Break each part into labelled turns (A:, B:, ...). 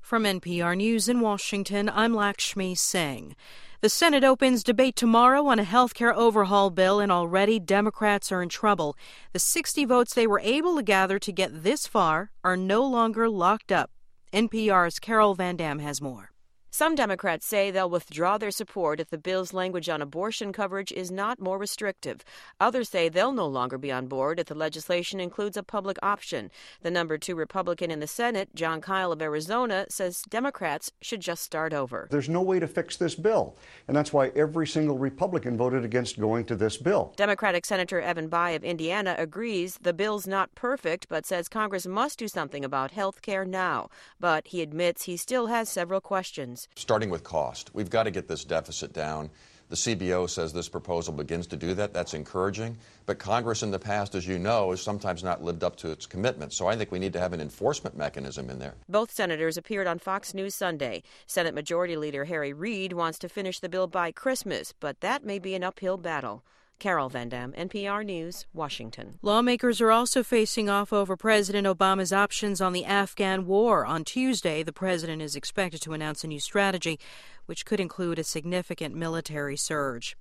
A: From NPR News in Washington, I'm Lakshmi Singh. The Senate opens debate tomorrow on a health care overhaul bill, and already Democrats are in trouble. The 60 votes they were able to gather to get this far are no longer locked up. NPR's Carol Van Dam has more.
B: Some Democrats say they'll withdraw their support if the bill's language on abortion coverage is not more restrictive. Others say they'll no longer be on board if the legislation includes a public option. The number 2 Republican in the Senate, Jon Kyl of Arizona, says Democrats should just start over.
C: There's no way to fix this bill, and that's why every single Republican voted against going to this bill.
B: Democratic Senator Evan Bayh of Indiana agrees the bill's not perfect, but says Congress must do something about health care now. But he admits he still has several questions.
D: Starting with cost, we've got to get this deficit down. The CBO says this proposal begins to do that. That's encouraging. But Congress in the past, as you know, has sometimes not lived up to its commitments. So I think we need to have an enforcement mechanism in there.
B: Both senators appeared on Fox News Sunday. Senate Majority Leader Harry Reid wants to finish the bill by Christmas, but that may be an uphill battle. Carol Van Dam, NPR News, Washington.
A: Lawmakers are also facing off over President Obama's options on the Afghan war. On Tuesday, the president is expected to announce a new strategy, which could include a significant military surge.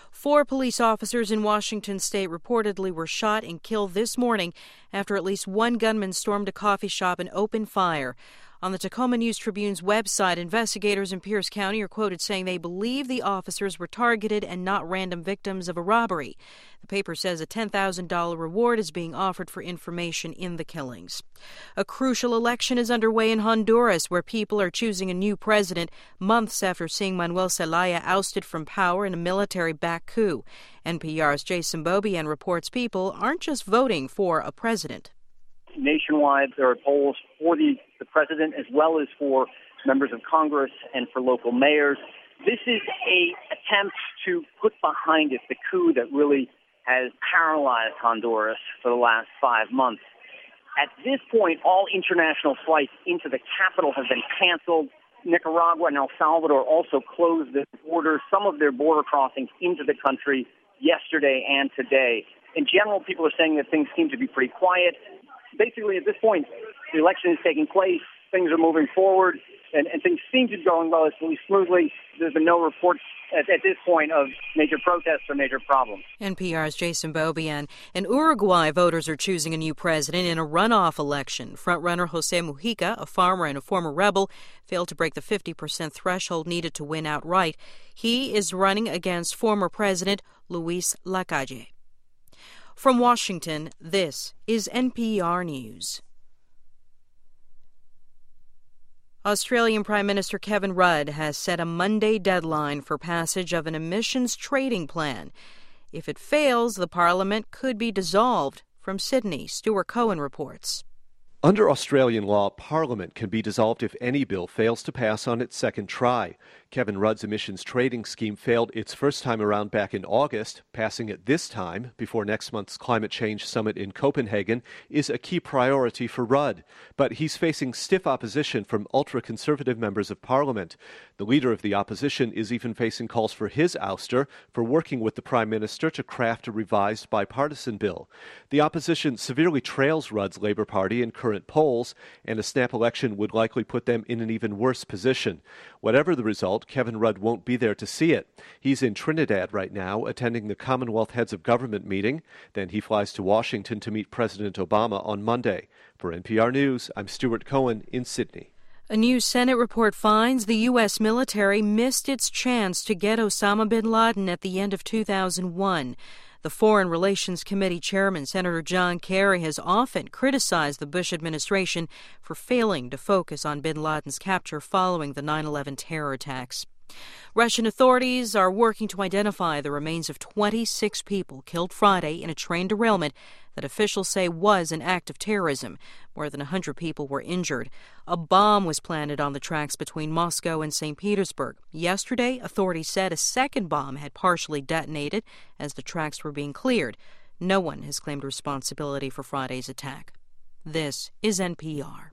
A: 4 police officers in Washington state reportedly were shot and killed this morning after at least one gunman stormed a coffee shop and opened fire. On the Tacoma News-Tribune's website, investigators in Pierce County are quoted saying they believe the officers were targeted and not random victims of a robbery. The paper says a $10,000 reward is being offered for information in the killings. A crucial election is underway in Honduras, where people are choosing a new president months after seeing Manuel Zelaya ousted from power in a military-backed coup. NPR's Jason Beaubien reports people aren't just voting for a president.
E: Nationwide, there are polls for the president as well as for members of Congress and for local mayors. This is an attempt to put behind it the coup that really has paralyzed Honduras for the last 5 months. At this point, all international flights into the capital have been canceled. Nicaragua and El Salvador also closed their borders, some of their border crossings into the country yesterday and today. In general, people are saying that things seem to be pretty quiet. Basically, at this point, the election is taking place, things are moving forward, and things seem to be going relatively smoothly. There's been no reports at this point of major protests or major problems.
A: NPR's Jason Beaubien. In Uruguay, voters are choosing a new president in a runoff election. Frontrunner Jose Mujica, a farmer and a former rebel, failed to break the 50% threshold needed to win outright. He is running against former President Luis Lacalle. From Washington, this is NPR News. Australian Prime Minister Kevin Rudd has set a Monday deadline for passage of an emissions trading plan. If it fails, the Parliament could be dissolved. From Sydney, Stuart Cohen reports.
F: Under Australian law, Parliament can be dissolved if any bill fails to pass on its second try. Kevin Rudd's emissions trading scheme failed its first time around back in August. Passing it this time, before next month's climate change summit in Copenhagen, is a key priority for Rudd. But he's facing stiff opposition from ultra-conservative members of Parliament. The leader of the opposition is even facing calls for his ouster for working with the Prime Minister to craft a revised bipartisan bill. The opposition severely trails Rudd's Labour Party in current polls, and a snap election would likely put them in an even worse position. Whatever the result, Kevin Rudd won't be there to see it. He's in Trinidad right now, attending the Commonwealth Heads of Government meeting. Then he flies to Washington to meet President Obama on Monday. For NPR News, I'm Stuart Cohen in Sydney.
A: A new Senate report finds the U.S. military missed its chance to get Osama bin Laden at the end of 2001. The Foreign Relations Committee chairman, Senator John Kerry, has often criticized the Bush administration for failing to focus on bin Laden's capture following the 9/11 terror attacks. Russian authorities are working to identify the remains of 26 people killed Friday in a train derailment that officials say was an act of terrorism. More than 100 people were injured. A bomb was planted on the tracks between Moscow and St. Petersburg. Yesterday, authorities said a second bomb had partially detonated as the tracks were being cleared. No one has claimed responsibility for Friday's attack. This is NPR.